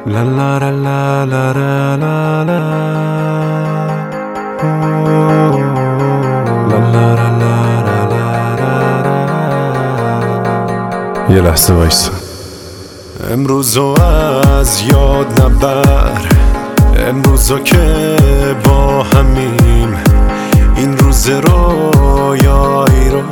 La la la la la la la la. La la la la la la la. یه لحظه وایسا. امروزو از یاد نبر، امروزو که با همیم، این روز رویایی رو،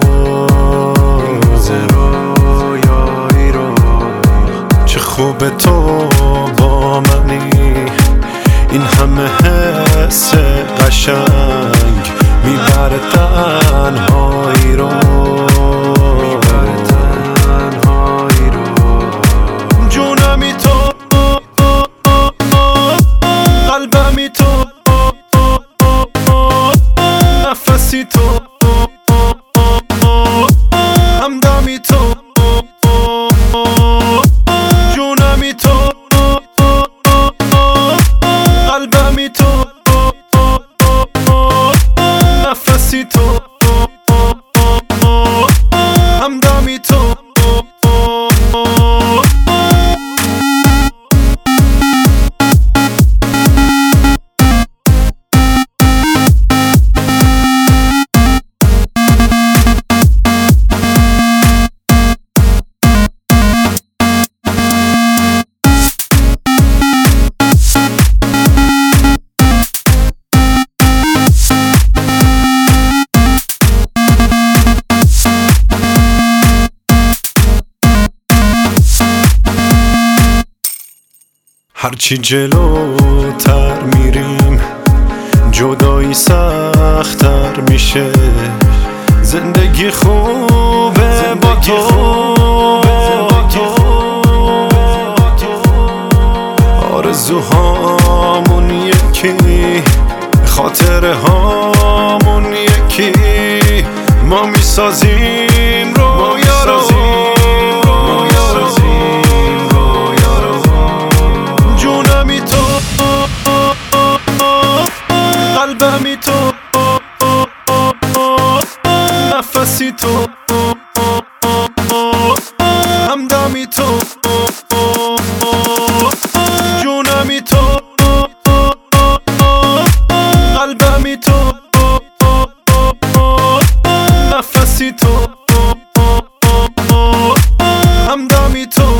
چه خوبه تو با منی، این همه حس قشنگ میبره تنهایی رو، جونمی تو، قلبمی تو، نفسی تو، همدمی تو، جونمی تو، قلبمی تو، نفسی تو، همدمی تو. هرچی جلوتر میریم جدایی سخت‌تر میشه، زندگی خوبه با تو، آرزوهامون یکی، خاطره هامون یکی، ما میسازیم رویا رو، جونمی تو، قلبمی تو، نفسی تو، همدمی تو، جونمی تو، قلبمی تو، نفسی تو، همدمی تو.